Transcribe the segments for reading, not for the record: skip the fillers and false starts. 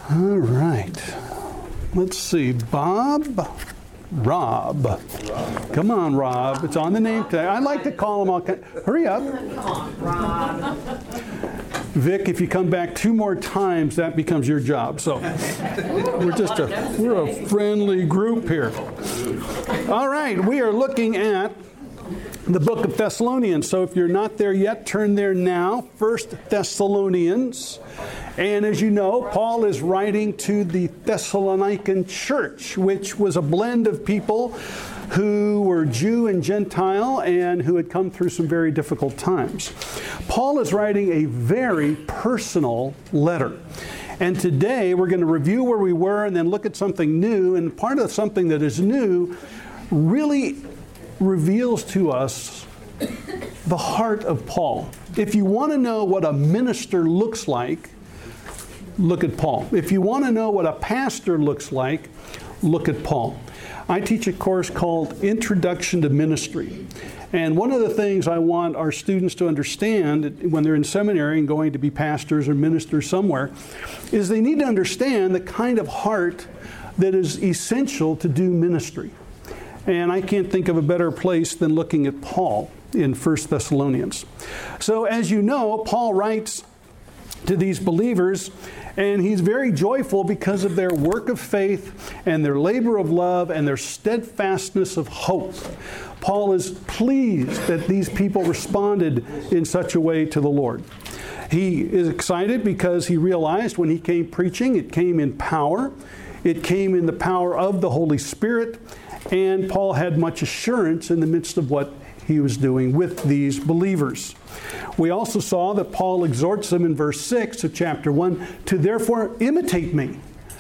All right. Let's see. Rob. Come on, Rob. It's on the name tag. I like to call them all. Hurry up. Come on, Rob. Vic, if you come back 2 more times, that becomes your job. So we're a friendly group here. All right, we are looking at the book of Thessalonians. So if you're not there yet, turn there now. 1 Thessalonians. And as you know, Paul is writing to the Thessalonican church, which was a blend of people who were Jew and Gentile and who had come through some very difficult times. Paul is writing a very personal letter. And today we're going to review where we were and then look at something new. And part of something that is new really reveals to us the heart of Paul. If you want to know what a minister looks like, look at Paul. If you want to know what a pastor looks like, look at Paul. I teach a course called Introduction to Ministry. And one of the things I want our students to understand when they're in seminary and going to be pastors or ministers somewhere is they need to understand the kind of heart that is essential to do ministry. And I can't think of a better place than looking at Paul in 1 Thessalonians. So as you know, Paul writes to these believers, and he's very joyful because of their work of faith and their labor of love and their steadfastness of hope. Paul is pleased that these people responded in such a way to the Lord. He is excited because he realized when he came preaching, it came in power. It came in the power of the Holy Spirit. And Paul had much assurance in the midst of what he was doing with these believers. We also saw that Paul exhorts them in verse 6 of chapter 1 to therefore imitate me,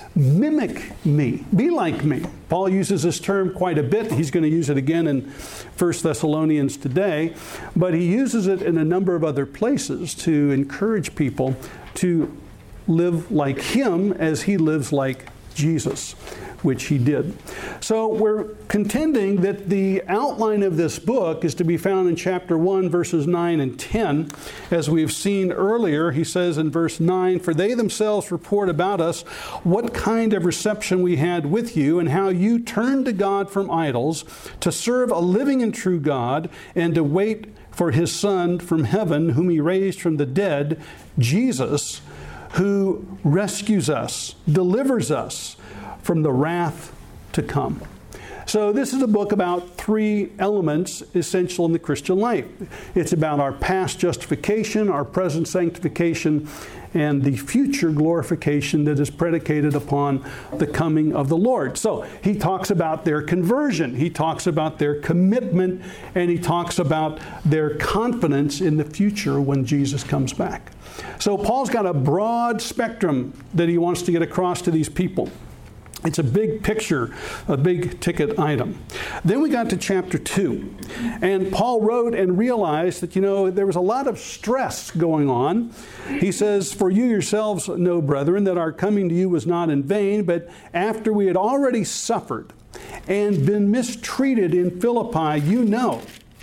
mimic me, be like me. Paul uses this term quite a bit. He's going to use it again in 1 Thessalonians today, but he uses it in a number of other places to encourage people to live like him as he lives like Jesus, which he did. So we're contending that the outline of this book is to be found in chapter 1, verses 9 and 10. As we've seen earlier, he says in verse 9, "For they themselves report about us what kind of reception we had with you, and how you turned to God from idols to serve a living and true God, and to wait for his Son from heaven, whom he raised from the dead, Jesus, who rescues us, delivers us from the wrath to come." So this is a book about 3 elements essential in the Christian life. It's about our past justification, our present sanctification, and the future glorification that is predicated upon the coming of the Lord. So he talks about their conversion, he talks about their commitment, and he talks about their confidence in the future when Jesus comes back. So Paul's got a broad spectrum that he wants to get across to these people. It's a big picture, a big ticket item. Then we got to chapter 2. And Paul wrote and realized that, there was a lot of stress going on. He says, "For you yourselves know, brethren, that our coming to you was not in vain, but after we had already suffered and been mistreated in Philippi, you know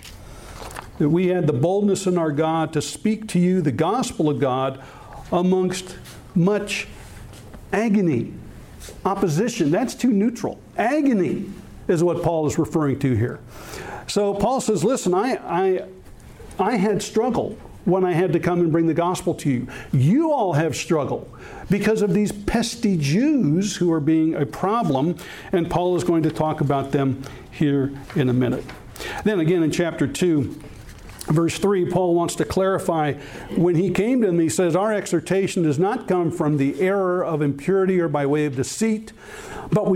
that we had the boldness in our God to speak to you the gospel of God amongst much agony." Opposition, that's too neutral. Agony is what Paul is referring to here. So Paul says, listen, I had struggle when I had to come and bring the gospel to you. You all have struggled because of these pesky Jews who are being a problem, and Paul is going to talk about them here in a minute. Then again in chapter 2, Verse 3, Paul wants to clarify, when he came to them, he says, "Our exhortation does not come from the error of impurity or by way of deceit, but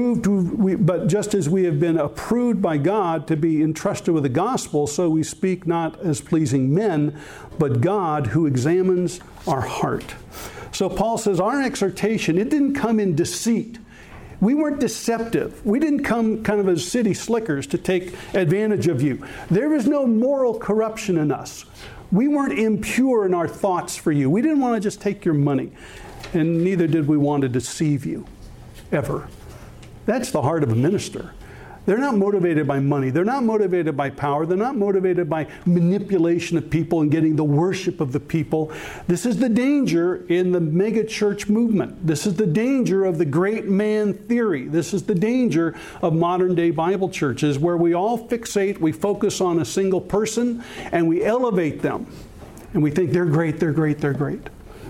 just as we have been approved by God to be entrusted with the gospel, so we speak not as pleasing men, but God who examines our heart." So Paul says, our exhortation, it didn't come in deceit. We weren't deceptive. We didn't come kind of as city slickers to take advantage of you. There was no moral corruption in us. We weren't impure in our thoughts for you. We didn't want to just take your money. And neither did we want to deceive you, ever. That's the heart of a minister. They're not motivated by money. They're not motivated by power. They're not motivated by manipulation of people and getting the worship of the people. This is the danger in the mega church movement. This is the danger of the great man theory. This is the danger of modern day Bible churches, where we all fixate, we focus on a single person, and we elevate them. And we think they're great, they're great, they're great.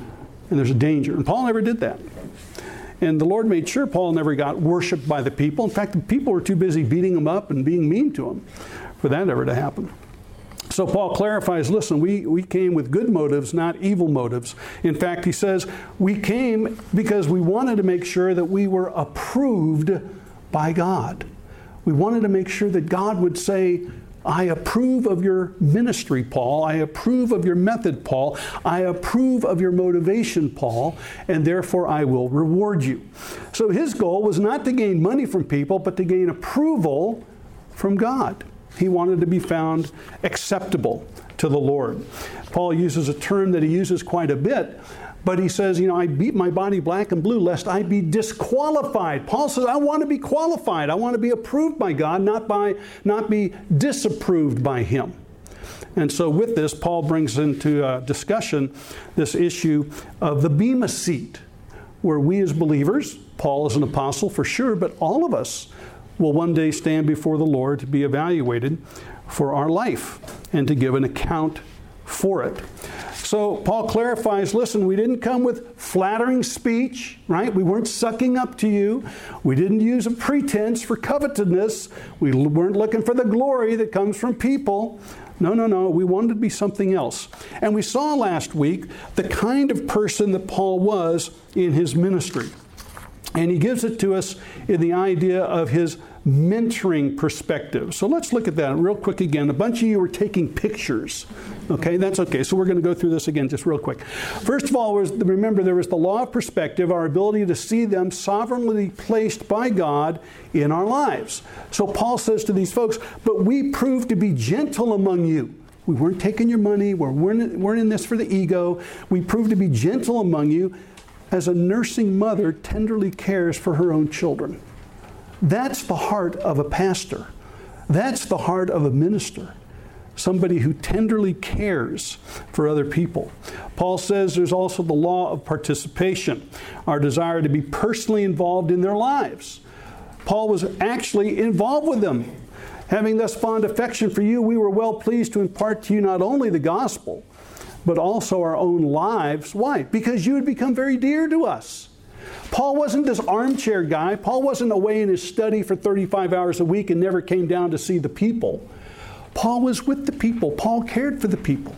And there's a danger. And Paul never did that. And the Lord made sure Paul never got worshiped by the people. In fact, the people were too busy beating him up and being mean to him for that ever to happen. So Paul clarifies, listen, we came with good motives, not evil motives. In fact, he says, we came because we wanted to make sure that we were approved by God. We wanted to make sure that God would say, I approve of your ministry, Paul. I approve of your method, Paul. I approve of your motivation, Paul, and therefore I will reward you. So his goal was not to gain money from people, but to gain approval from God. He wanted to be found acceptable to the Lord. Paul uses a term that he uses quite a bit, but he says, I beat my body black and blue lest I be disqualified. Paul says, I want to be qualified. I want to be approved by God, not be disapproved by him. And so with this, Paul brings into discussion this issue of the bema seat, where we as believers, Paul is an apostle for sure, but all of us will one day stand before the Lord to be evaluated for our life and to give an account for it. So Paul clarifies, listen, we didn't come with flattering speech, right? We weren't sucking up to you. We didn't use a pretense for covetousness. We weren't looking for the glory that comes from people. No. We wanted to be something else. And we saw last week the kind of person that Paul was in his ministry. And he gives it to us in the idea of his mentoring perspective. So let's look at that real quick again. A bunch of you were taking pictures. Okay, that's okay. So we're going to go through this again just real quick. First of all, remember there was the law of perspective, our ability to see them sovereignly placed by God in our lives. So Paul says to these folks, but we proved to be gentle among you. We weren't taking your money. We weren't in this for the ego. We proved to be gentle among you as a nursing mother tenderly cares for her own children. That's the heart of a pastor. That's the heart of a minister. Somebody who tenderly cares for other people. Paul says there's also the law of participation, our desire to be personally involved in their lives. Paul was actually involved with them. Having thus fond affection for you, we were well pleased to impart to you not only the gospel, but also our own lives. Why? Because you had become very dear to us. Paul wasn't this armchair guy. Paul wasn't away in his study for 35 hours a week and never came down to see the people. Paul was with the people. Paul cared for the people.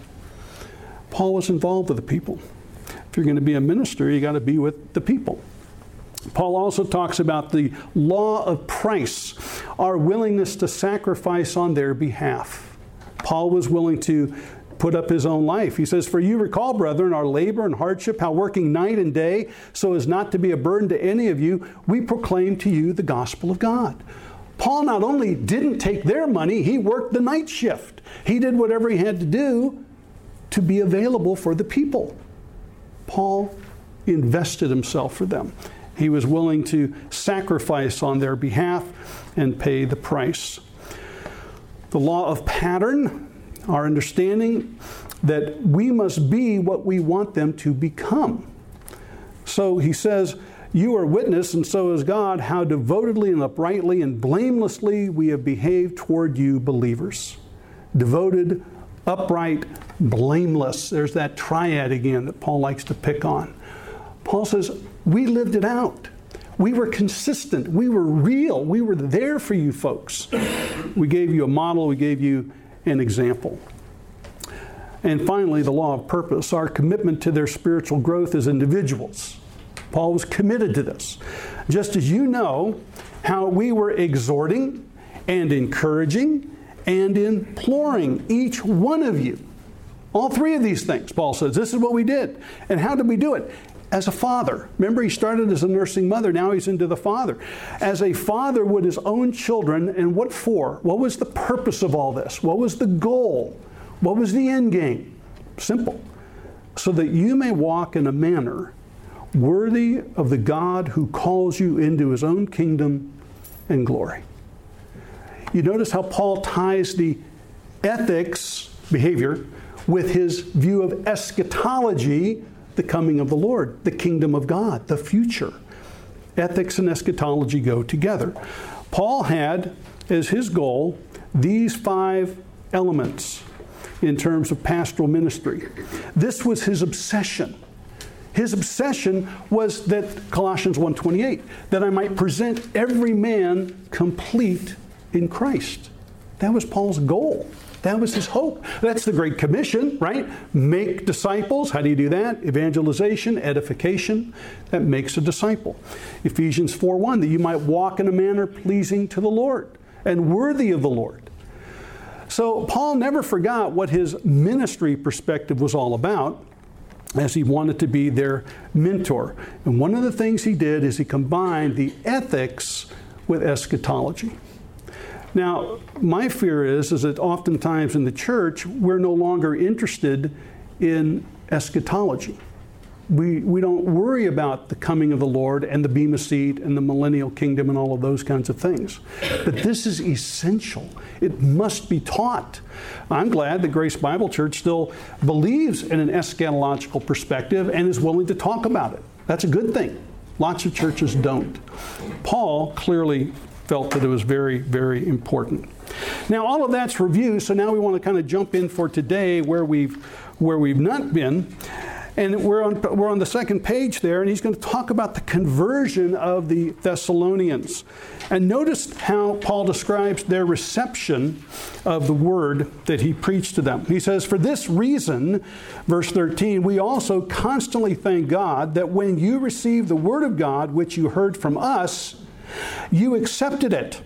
Paul was involved with the people. If you're going to be a minister, you got to be with the people. Paul also talks about the law of price, our willingness to sacrifice on their behalf. Paul was willing to put up his own life. He says, for you recall, brethren, our labor and hardship, how working night and day, so as not to be a burden to any of you, we proclaim to you the gospel of God. Paul not only didn't take their money, he worked the night shift. He did whatever he had to do to be available for the people. Paul invested himself for them. He was willing to sacrifice on their behalf and pay the price. The law of pattern, our understanding that we must be what we want them to become. So he says, you are witness, and so is God, how devotedly and uprightly and blamelessly we have behaved toward you believers. Devoted, upright, blameless. There's that triad again that Paul likes to pick on. Paul says, we lived it out. We were consistent. We were real. We were there for you folks. We gave you a model. We gave you an example. And finally, the law of purpose, our commitment to their spiritual growth as individuals. Paul was committed to this. Just as you know how we were exhorting and encouraging and imploring each one of you. All three of these things, Paul says, this is what we did. And how did we do it? As a father. Remember, he started as a nursing mother. Now he's into the father. As a father would his own children. And what for? What was the purpose of all this? What was the goal? What was the end game? Simple. So that you may walk in a manner worthy of the God who calls you into his own kingdom and glory. You notice how Paul ties the ethics, behavior, with his view of eschatology, the coming of the Lord, the kingdom of God, the future. Ethics and eschatology go together. Paul had as his goal these 5 elements in terms of pastoral ministry. This was his obsession. His obsession was that Colossians 1:28, that I might present every man complete in Christ. That was Paul's goal. That was his hope. That's the Great Commission, right? Make disciples. How do you do that? Evangelization, edification. That makes a disciple. Ephesians 4:1, that you might walk in a manner pleasing to the Lord and worthy of the Lord. So Paul never forgot what his ministry perspective was all about, as he wanted to be their mentor. And one of the things he did is he combined the ethics with eschatology. Now, my fear is that oftentimes in the church, we're no longer interested in eschatology. We don't worry about the coming of the Lord and the Bema Seat and the millennial kingdom and all of those kinds of things. But this is essential. It must be taught. I'm glad that Grace Bible Church still believes in an eschatological perspective and is willing to talk about it. That's a good thing. Lots of churches don't. Paul clearly felt that it was very, very important. Now, all of that's review, so now we want to kind of jump in for today where we've not been. And we're on the second page there, and he's going to talk about the conversion of the Thessalonians. And notice how Paul describes their reception of the word that he preached to them. He says, "For this reason," verse 13, "we also constantly thank God that when you received the word of God, which you heard from us, you accepted it,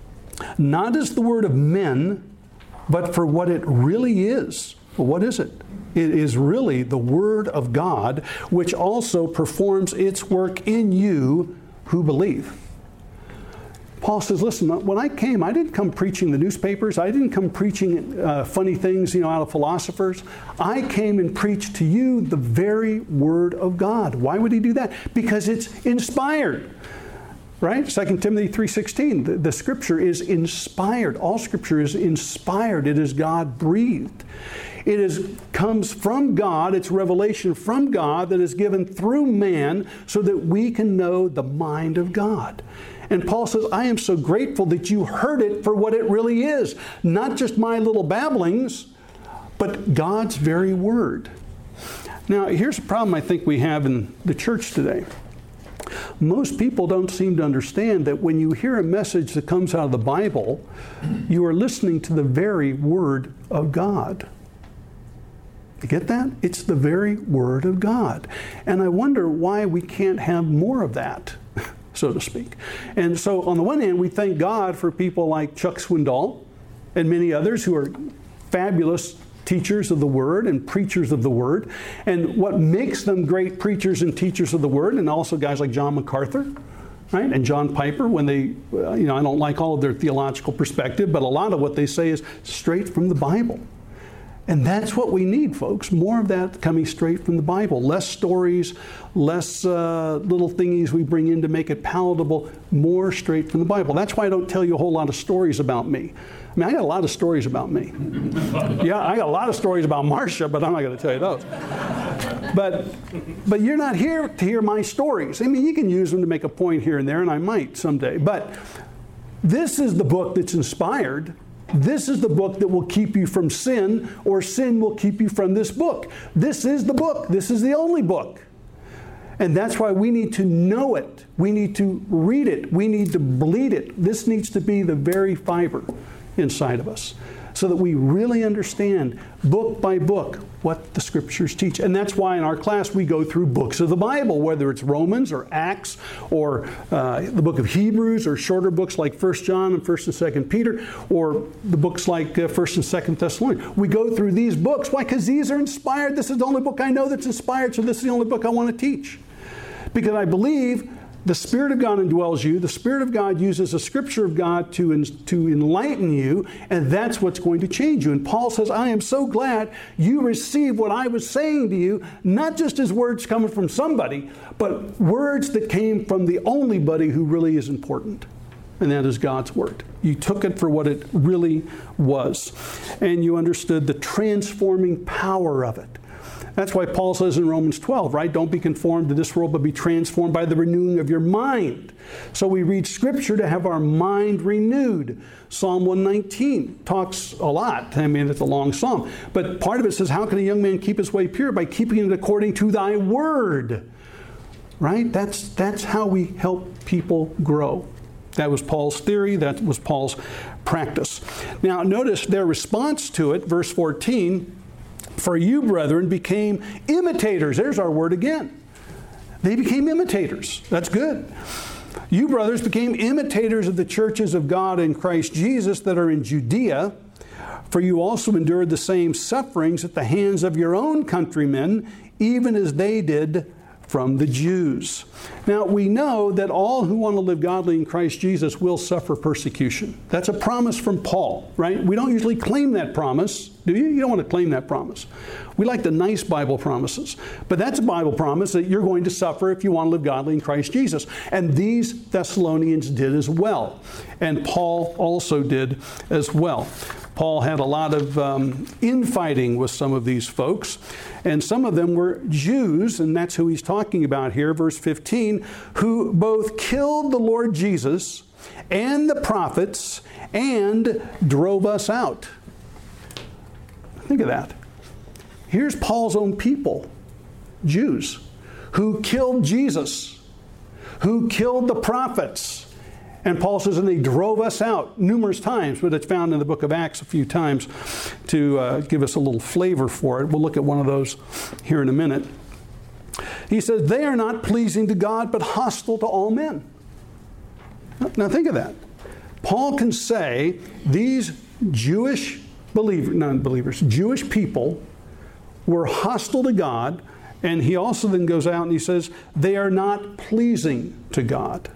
not as the word of men, but for what it really is." Well, what is it? It is really the Word of God, which also performs its work in you who believe. Paul says, listen, when I came, I didn't come preaching the newspapers. I didn't come preaching funny things, out of philosophers. I came and preached to you the very Word of God. Why would he do that? Because it's inspired. Right? 2 Timothy 3:16, the Scripture is inspired. All Scripture is inspired. It is God-breathed. It comes from God. It's revelation from God that is given through man so that we can know the mind of God. And Paul says, I am so grateful that you heard it for what it really is. Not just my little babblings, but God's very word. Now, here's a problem I think we have in the church today. Most people don't seem to understand that when you hear a message that comes out of the Bible, you are listening to the very Word of God. You get that? It's the very Word of God. And I wonder why we can't have more of that, so to speak. And so on the one hand, we thank God for people like Chuck Swindoll and many others who are fabulous teachers of the Word and preachers of the Word. And what makes them great preachers and teachers of the Word, and also guys like John MacArthur, right, and John Piper, when they, I don't like all of their theological perspective, but a lot of what they say is straight from the Bible. And that's what we need, folks. More of that coming straight from the Bible. Less stories, less little thingies we bring in to make it palatable. More straight from the Bible. That's why I don't tell you a whole lot of stories about me. I mean, I got a lot of stories about me. Yeah, I got a lot of stories about Marcia, but I'm not going to tell you those. But you're not here to hear my stories. I mean, you can use them to make a point here and there, and I might someday. But this is the book that's inspired. This is the book that will keep you from sin, or sin will keep you from this book. This is the book. This is the only book. And that's why we need to know it. We need to read it. We need to bleed it. This needs to be the very fiber inside of us, so that we really understand book by book what the Scriptures teach. And that's why in our class we go through books of the Bible, whether it's Romans or Acts or the book of Hebrews, or shorter books like 1 John and 1 and 2 Peter, or the books like 1 and 2 Thessalonians. We go through these books. Why? Because these are inspired. This is the only book I know that's inspired, so this is the only book I want to teach. Because I believe the Spirit of God indwells you. The Spirit of God uses the Scripture of God to enlighten you, and that's what's going to change you. And Paul says, I am so glad you received what I was saying to you, not just as words coming from somebody, but words that came from the only buddy who really is important. and that is God's Word. You took it for what it really was, and you understood the transforming power of it. That's why Paul says in Romans 12, right? Don't be conformed to this world, but be transformed by the renewing of your mind. So we read Scripture to have our mind renewed. Psalm 119 talks a lot. I mean, it's a long psalm. But part of it says, how can a young man keep his way pure? By keeping it according to thy word. Right? That's how we help people grow. That was Paul's theory. That was Paul's practice. Now, notice their response to it, verse 14, for you, brethren, became imitators. There's our word again. They became imitators. That's good. You, brothers, became imitators of the churches of God in Christ Jesus that are in Judea, for you also endured the same sufferings at the hands of your own countrymen, even as they did from the Jews. Now, we know that all who want to live godly in Christ Jesus will suffer persecution. That's a promise from Paul, right? We don't usually claim that promise, do you? You don't want to claim that promise. We like the nice Bible promises. But that's a Bible promise that you're going to suffer if you want to live godly in Christ Jesus. And these Thessalonians did as well. And Paul also did as well. Paul had a lot of infighting with some of these folks, and some of them were Jews, and that's who he's talking about here, verse 15, who both killed the Lord Jesus and the prophets and drove us out. Think of that. Here's Paul's own people, Jews, who killed Jesus, who killed the prophets. And Paul says, and they drove us out numerous times, but it's found in the book of Acts a few times to give us a little flavor for it. We'll look at one of those here in a minute. He says, they are not pleasing to God, but hostile to all men. Now think of that. Paul can say these Jewish non-believers, Jewish people were hostile to God, and he also then goes out and he says, they are not pleasing to God.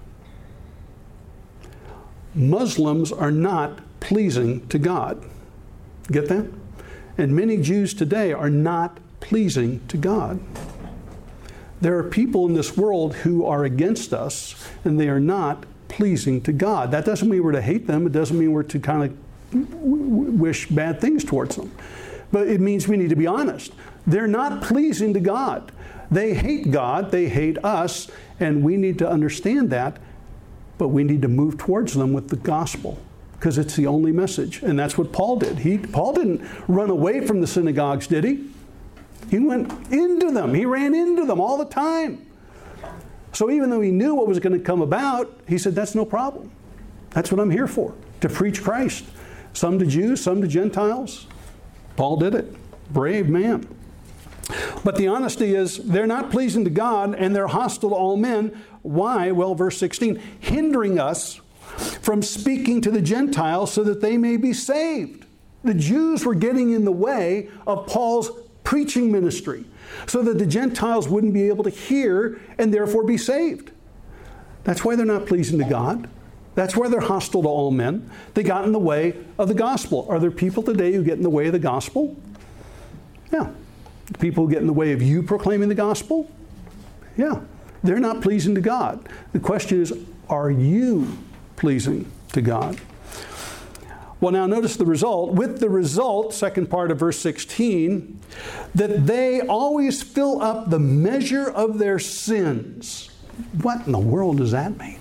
Muslims are not pleasing to God. Get that? And many Jews today are not pleasing to God. There are people in this world who are against us, and they are not pleasing to God. That doesn't mean we're to hate them. It doesn't mean we're to kind of wish bad things towards them. But it means we need to be honest. They're not pleasing to God. They hate God. They hate us. And we need to understand that. But we need to move towards them with the gospel, because it's the only message. And that's what Paul did. Paul didn't run away from the synagogues, did he? He went into them. He ran into them all the time. So even though he knew what was going to come about, he said, that's no problem. That's what I'm here for, to preach Christ. Some to Jews, some to Gentiles. Paul did it. Brave man. But the honesty is, they're not pleasing to God, and they're hostile to all men. Why? Well, verse 16, hindering us from speaking to the Gentiles so that they may be saved. The Jews were getting in the way of Paul's preaching ministry so that the Gentiles wouldn't be able to hear and therefore be saved. That's why they're not pleasing to God. That's why they're hostile to all men. They got in the way of the gospel. Are there people today who get in the way of the gospel? Yeah. People who get in the way of you proclaiming the gospel? Yeah. They're not pleasing to God. The question is, are you pleasing to God? Well, now notice the result. With the result, second part of verse 16, that they always fill up the measure of their sins. What in the world does that mean?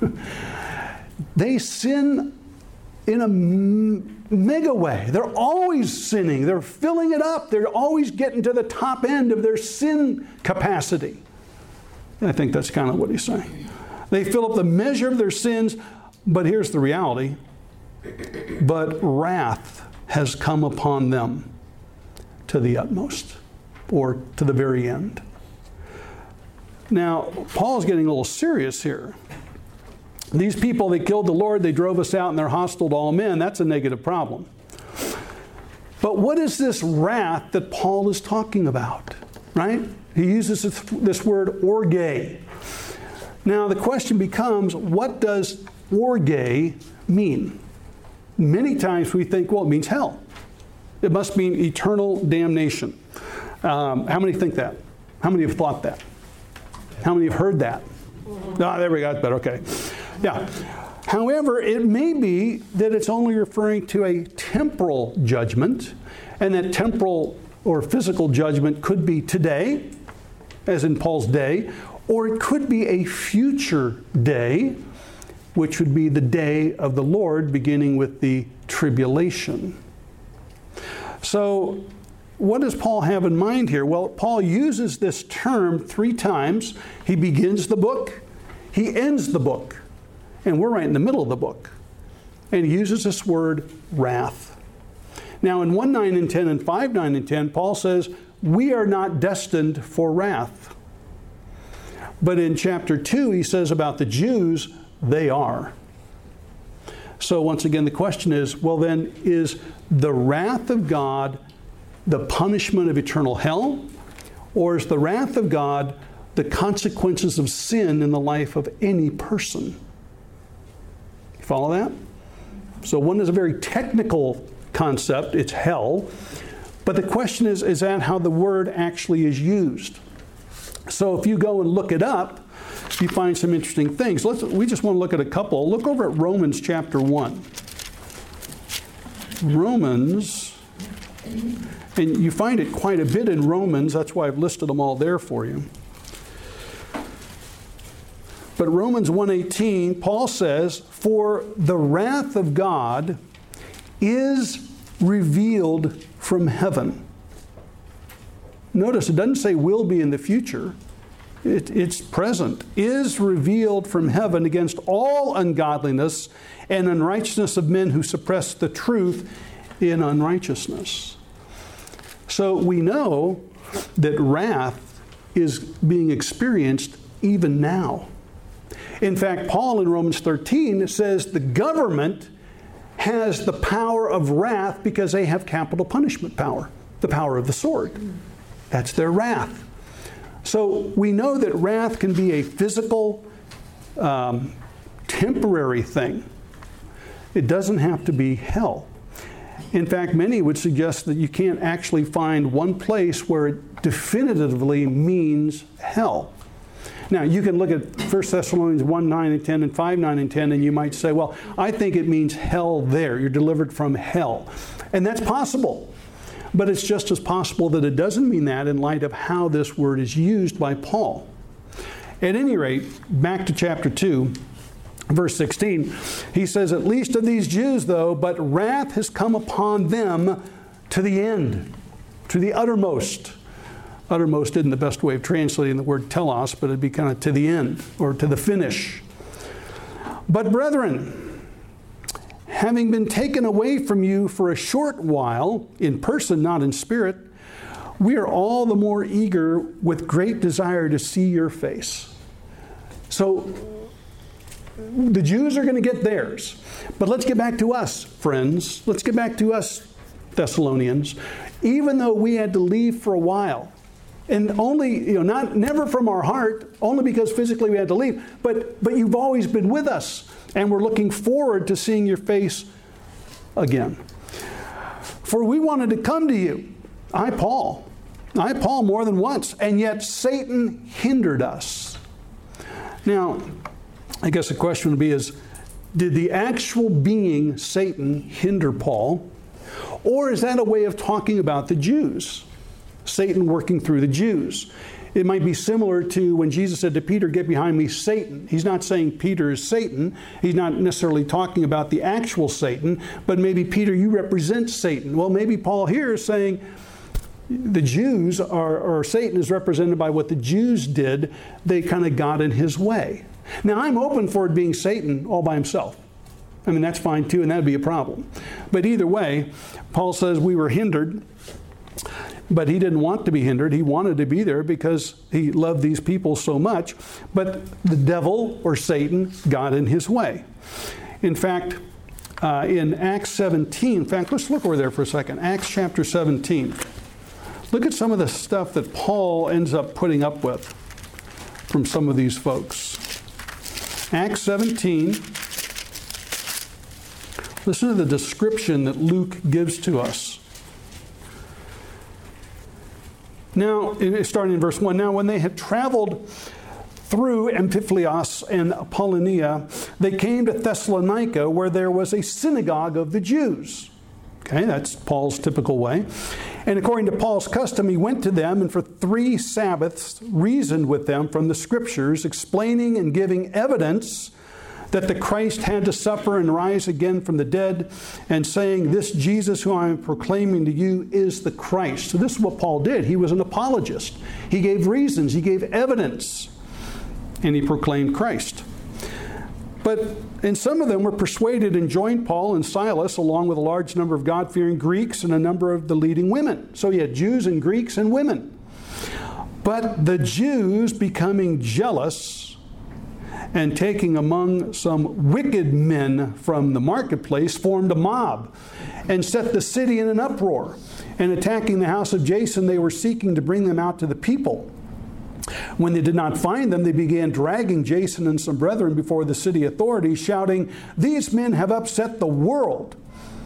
They sin in a mega way. They're always sinning. They're filling it up. They're always getting to the top end of their sin capacity. And I think that's kind of what he's saying. They fill up the measure of their sins, but here's the reality. But wrath has come upon them to the utmost, or to the very end. Now, Paul's getting a little serious here. These people, they killed the Lord, they drove us out, and they're hostile to all men. That's a negative problem. But what is this wrath that Paul is talking about? Right? He uses this word orge. Now the question becomes, what does orge mean? Many times we think, well, it means hell. It must mean eternal damnation. How many think that? How many have thought that? How many have heard that? Ah, there we go. That's better. Okay. Yeah. However, it may be that it's only referring to a temporal judgment, and that temporal or physical judgment could be today, as in Paul's day, or it could be a future day, which would be the day of the Lord, beginning with the tribulation. So, what does Paul have in mind here? Well, Paul uses this term 3 times. He begins the book, he ends the book, and we're right in the middle of the book. And he uses this word, wrath. Now, in 1:9 and 10 and 5:9 and 10, Paul says, we are not destined for wrath. But in chapter 2, he says about the Jews, they are. So once again, the question is, well then, is the wrath of God the punishment of eternal hell? Or is the wrath of God the consequences of sin in the life of any person? You follow that? So one is a very technical concept, it's hell. But the question is that how the word actually is used? So if you go and look it up, you find some interesting things. We just want to look at a couple. Look over at Romans chapter 1. Romans, and you find it quite a bit in Romans. That's why I've listed them all there for you. But Romans 1:18, Paul says, for the wrath of God is revealed from heaven. Notice it doesn't say will be in the future. It's present. Is revealed from heaven against all ungodliness and unrighteousness of men who suppress the truth in unrighteousness. So we know that wrath is being experienced even now. In fact, Paul in Romans 13 says the government has the power of wrath because they have capital punishment power, the power of the sword. That's their wrath. So we know that wrath can be a physical, temporary thing. It doesn't have to be hell. In fact, many would suggest that you can't actually find one place where it definitively means hell. Now, you can look at 1 Thessalonians 1:9 and 10 and 5:9 and 10, and you might say, well, I think it means hell there. You're delivered from hell. And that's possible. But it's just as possible that it doesn't mean that in light of how this word is used by Paul. At any rate, back to chapter 2, verse 16, he says, at least of these Jews, though, but wrath has come upon them to the end, to the uttermost. Uttermost isn't the best way of translating the word telos, but it'd be kind of to the end, or to the finish. But brethren, having been taken away from you for a short while, in person, not in spirit, we are all the more eager with great desire to see your face. So, the Jews are going to get theirs. But let's get back to us, friends. Let's get back to us, Thessalonians. Even though we had to leave for a while, and only, never from our heart, only because physically we had to leave, but you've always been with us. And we're looking forward to seeing your face again. For we wanted to come to you, I, Paul, more than once, and yet Satan hindered us. Now, I guess the question would be did the actual being Satan hinder Paul? Or is that a way of talking about the Jews? Satan working through the Jews. It might be similar to when Jesus said to Peter, get behind me, Satan. He's not saying Peter is Satan. He's not necessarily talking about the actual Satan, but maybe, Peter, you represent Satan. Well, maybe Paul here is saying the Jews or Satan is represented by what the Jews did. They kind of got in his way. Now, I'm open for it being Satan all by himself. I mean, that's fine too, and that'd be a problem. But either way, Paul says we were hindered. But he didn't want to be hindered. He wanted to be there because he loved these people so much. But the devil, or Satan, got in his way. In fact, in Acts 17, in fact, let's look over there for a second. Acts chapter 17. Look at some of the stuff that Paul ends up putting up with from some of these folks. Acts 17. Listen to the description that Luke gives to us. Now, starting in verse 1, now when they had traveled through Amphipolis and Apollonia, they came to Thessalonica, where there was a synagogue of the Jews. Okay, that's Paul's typical way. And according to Paul's custom, he went to them and for 3 Sabbaths reasoned with them from the Scriptures, explaining and giving evidence that the Christ had to suffer and rise again from the dead, and saying, this Jesus who I am proclaiming to you is the Christ. So this is what Paul did. He was an apologist. He gave reasons. He gave evidence. And he proclaimed Christ. And some of them were persuaded and joined Paul and Silas, along with a large number of God-fearing Greeks and a number of the leading women. So you had Jews and Greeks and women. But the Jews, becoming jealous and taking among some wicked men from the marketplace, formed a mob and set the city in an uproar. And attacking the house of Jason, they were seeking to bring them out to the people. When they did not find them, they began dragging Jason and some brethren before the city authorities, shouting, these men have upset the world,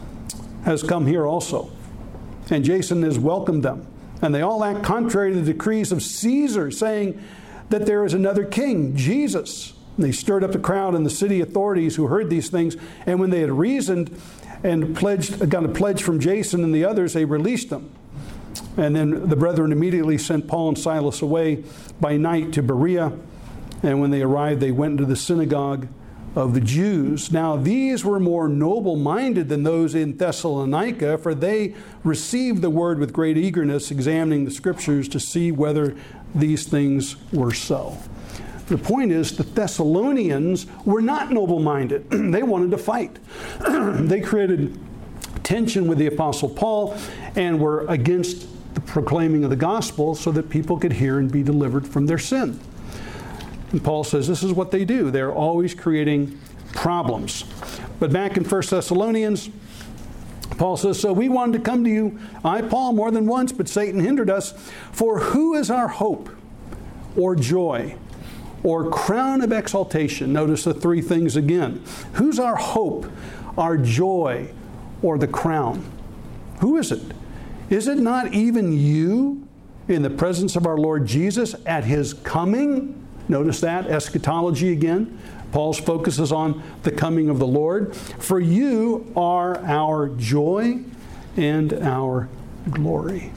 has come here also. And Jason has welcomed them. And they all act contrary to the decrees of Caesar, saying that there is another king, Jesus. And they stirred up the crowd and the city authorities who heard these things. And when they had reasoned and got a pledge from Jason and the others, they released them. And then the brethren immediately sent Paul and Silas away by night to Berea. And when they arrived, they went into the synagogue of the Jews. Now these were more noble-minded than those in Thessalonica, for they received the word with great eagerness, examining the Scriptures to see whether these things were so. The point is, the Thessalonians were not noble-minded. They wanted to fight. They created tension with the Apostle Paul and were against the proclaiming of the gospel so that people could hear and be delivered from their sin. And Paul says this is what they do. They're always creating problems. But back in 1 Thessalonians, Paul says, so we wanted to come to you, I, Paul, more than once, but Satan hindered us. For who is our hope or joy or crown of exaltation? Notice the 3 things again. Who's our hope, our joy, or the crown? Who is it? Is it not even you in the presence of our Lord Jesus at His coming? Notice that, eschatology again. Paul's focus is on the coming of the Lord. For you are our joy and our glory.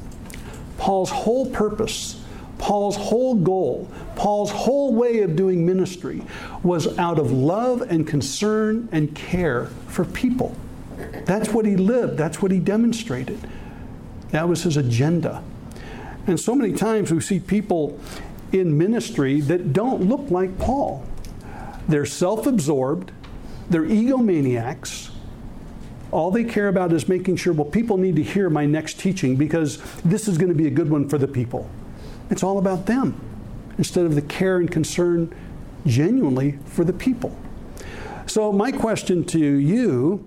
Paul's whole purpose, Paul's whole goal, Paul's whole way of doing ministry was out of love and concern and care for people. That's what he lived. That's what he demonstrated. That was his agenda. And so many times we see people in ministry that don't look like Paul. They're self-absorbed. They're egomaniacs. All they care about is making sure, well, people need to hear my next teaching because this is going to be a good one for the people. It's all about them instead of the care and concern genuinely for the people. So my question to you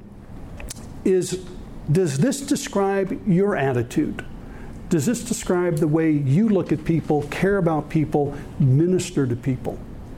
is, does this describe your attitude? Does this describe the way you look at people, care about people, minister to people?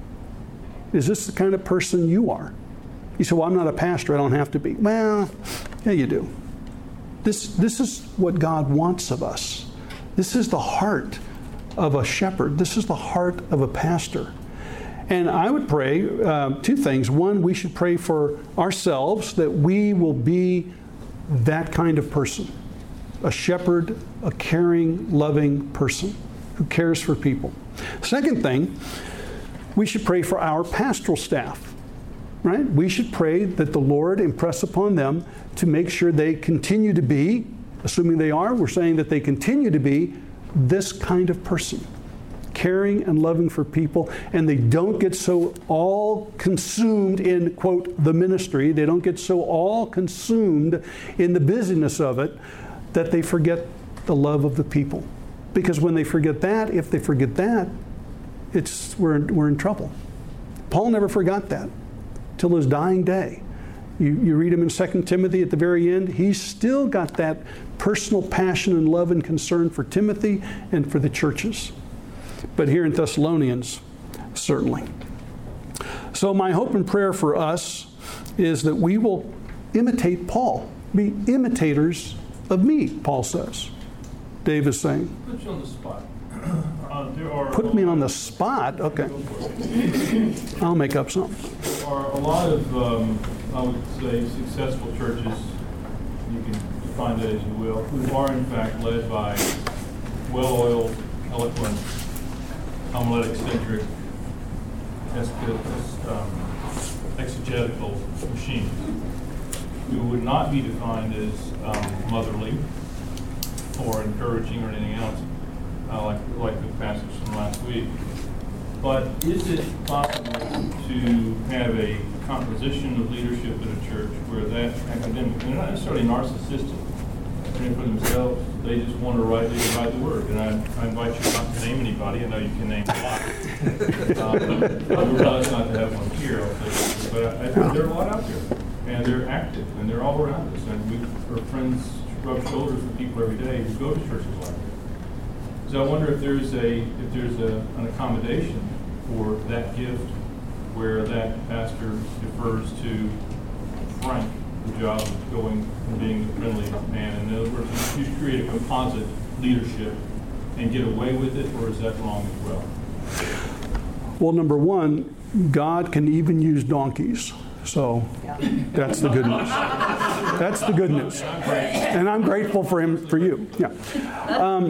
Is this the kind of person you are? You say, well, I'm not a pastor, I don't have to be. Well, yeah, you do. This is what God wants of us. This is the heart of a shepherd. This is the heart of a pastor. And I would pray 2 things. One, we should pray for ourselves that we will be that kind of person. A shepherd, a caring, loving person who cares for people. Second thing, we should pray for our pastoral staff, right? We should pray that the Lord impress upon them to make sure they continue to be, assuming they are, we're saying that they continue to be this kind of person, caring and loving for people, and they don't get so all consumed in, quote, the ministry, they don't get so all consumed in the busyness of it that they forget the love of the people. Because when they forget that, if they forget that, we're in trouble. Paul never forgot that till his dying day. You read him in 2 Timothy at the very end, he's still got that personal passion and love and concern for Timothy and for the churches. But here in Thessalonians, certainly. So my hope and prayer for us is that we will imitate Paul, be imitators of me, Paul says. Dave is saying. Put you on the spot. Put me on the spot. Okay. I'll make up something. There are a lot of, I would say, successful churches, you can define that as you will, who are in fact led by well-oiled, eloquent, homiletic-centric, exegetical machines, who would not be defined as motherly or encouraging or anything else, like the passage from last week. But is it possible to have a composition of leadership at a church where that academic, they're not necessarily narcissistic, they're in for themselves, they just want to write the word. And I invite you not to name anybody. I know you can name a lot. I realize not to have one here, but there are a lot out there. And they're active, and they're all around us. And our friends rub shoulders with people every day who go to churches like that. So I wonder if there's an accommodation for that gift where that pastor defers to Frank, the job of going and being the friendly man. In other words, you create a composite leadership and get away with it, or is that wrong as well? Well, number one, God can even use donkeys. So that's the good news. That's the good news. And I'm grateful for him, for you. Yeah.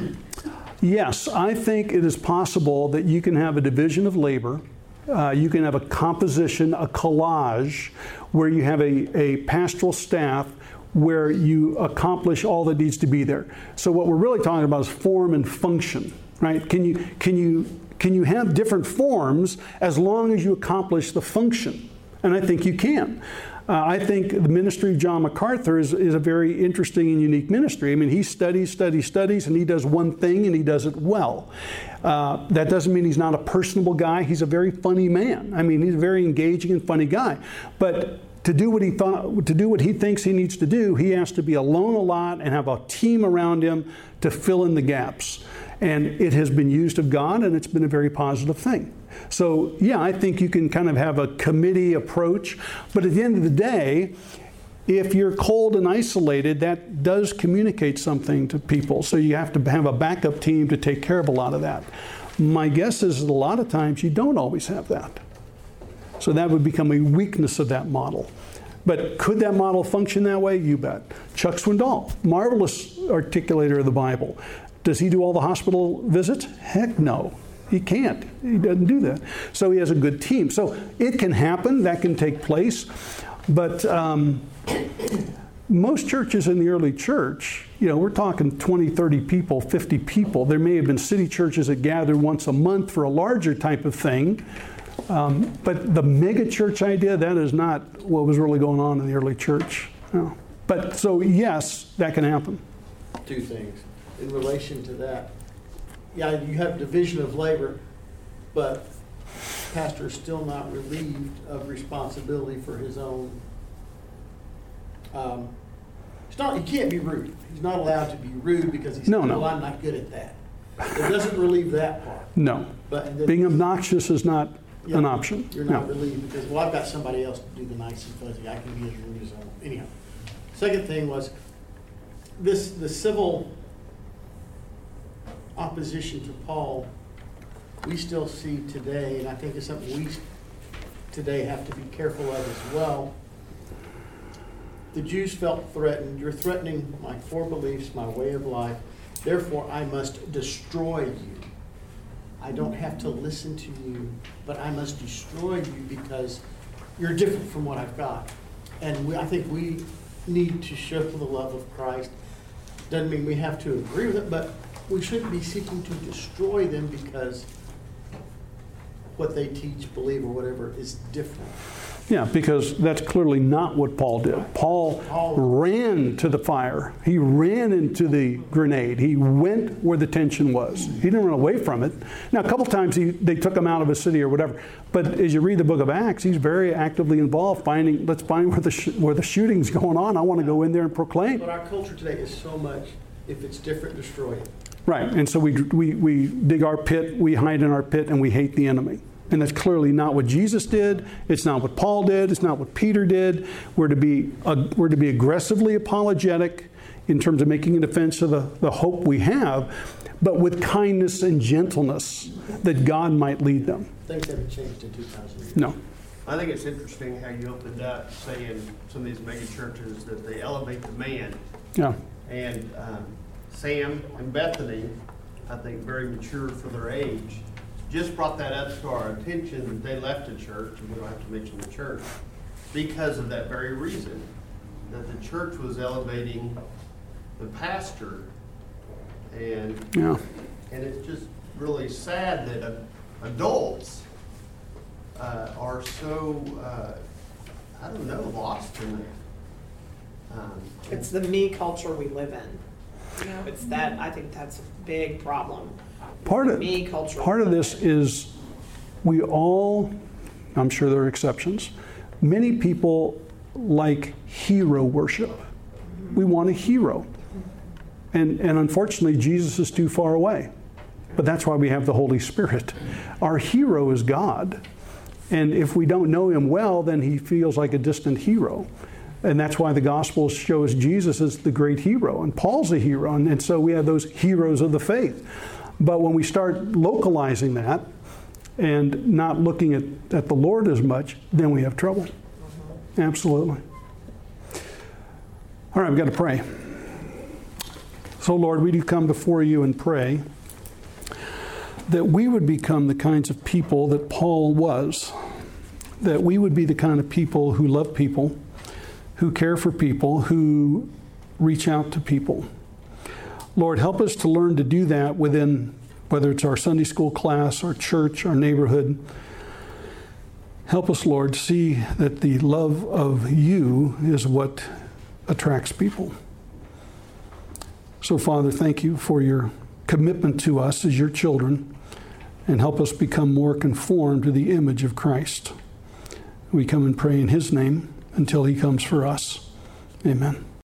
Yes, I think it is possible that you can have a division of labor. You can have a composition, a collage, where you have a pastoral staff where you accomplish all that needs to be there. So what we're really talking about is form and function, right? Can you have different forms as long as you accomplish the function? And I think you can. I think the ministry of John MacArthur is a very interesting and unique ministry. I mean, he studies, and he does one thing, and he does it well. That doesn't mean he's not a personable guy. He's a very funny man. I mean, he's a very engaging and funny guy. But to do what he thinks he needs to do, he has to be alone a lot and have a team around him to fill in the gaps. And it has been used of God, and it's been a very positive thing. So, yeah, I think you can kind of have a committee approach. But at the end of the day, if you're cold and isolated, that does communicate something to people. So you have to have a backup team to take care of a lot of that. My guess is that a lot of times you don't always have that. So that would become a weakness of that model. But could that model function that way? You bet. Chuck Swindoll, marvelous articulator of the Bible. Does he do all the hospital visits? Heck no. He can't. He doesn't do that. So he has a good team. So it can happen. That can take place. But most churches in the early church, we're talking 20, 30 people, 50 people. There may have been city churches that gathered once a month for a larger type of thing. But the mega church idea, that is not what was really going on in the early church. No. But so, yes, that can happen. Two things. In relation to that, yeah, you have division of labor, but pastor is still not relieved of responsibility for his own. He can't be rude. He's not allowed to be rude because he's no. Well, I'm not good at that. It doesn't relieve that part. No. But being obnoxious is not an option. You're not relieved because, well, I've got somebody else to do the nice and fuzzy. I can be as rude as I want. Anyhow, second thing was the civil opposition to Paul we still see today, and I think it's something we today have to be careful of as well. The Jews felt threatened. You're threatening my core beliefs, my way of life. Therefore, I must destroy you. I don't have to listen to you, but I must destroy you because you're different from what I've got. And I think we need to show the love of Christ. Doesn't mean we have to agree with it, but we shouldn't be seeking to destroy them because what they teach, believe, or whatever is different. Yeah, because that's clearly not what Paul did. Paul ran to the fire. He ran into the grenade. He went where the tension was. He didn't run away from it. Now, a couple times they took him out of a city or whatever. But as you read the book of Acts, he's very actively involved let's find where the shooting's going on. I want to go in there and proclaim. But our culture today is so much, if it's different, destroy it. Right, and so we dig our pit, we hide in our pit, and we hate the enemy. And that's clearly not what Jesus did. It's not what Paul did. It's not what Peter did. We're to be aggressively apologetic in terms of making a defense of the hope we have, but with kindness and gentleness that God might lead them. Things haven't changed in 2,000 years. No. I think it's interesting how you opened up saying some of these mega churches that they elevate the man. Yeah. And Sam and Bethany, I think very mature for their age, just brought that up to our attention that they left the church, and we don't have to mention the church, because of that very reason, that the church was elevating the pastor. And it's just really sad that adults are so, I don't know, lost in it. It's the me culture we live in. You know, it's that, I think that's a big problem. Part of Me culture. Part of this is we all, I'm sure there are exceptions, many people like hero worship. We want a hero. And unfortunately, Jesus is too far away. But that's why we have the Holy Spirit. Our hero is God. And if we don't know him well, then he feels like a distant hero. And that's why the gospel shows Jesus as the great hero. And Paul's a hero. And so we have those heroes of the faith. But when we start localizing that and not looking at the Lord as much, then we have trouble. Absolutely. All right, we've got to pray. So, Lord, we do come before you and pray that we would become the kinds of people that Paul was, that we would be the kind of people who love people, who care for people, who reach out to people. Lord, help us to learn to do that within, whether it's our Sunday school class, our church, our neighborhood. Help us, Lord, see that the love of you is what attracts people. So, Father, thank you for your commitment to us as your children, and help us become more conformed to the image of Christ. We come and pray in his name until he comes for us. Amen.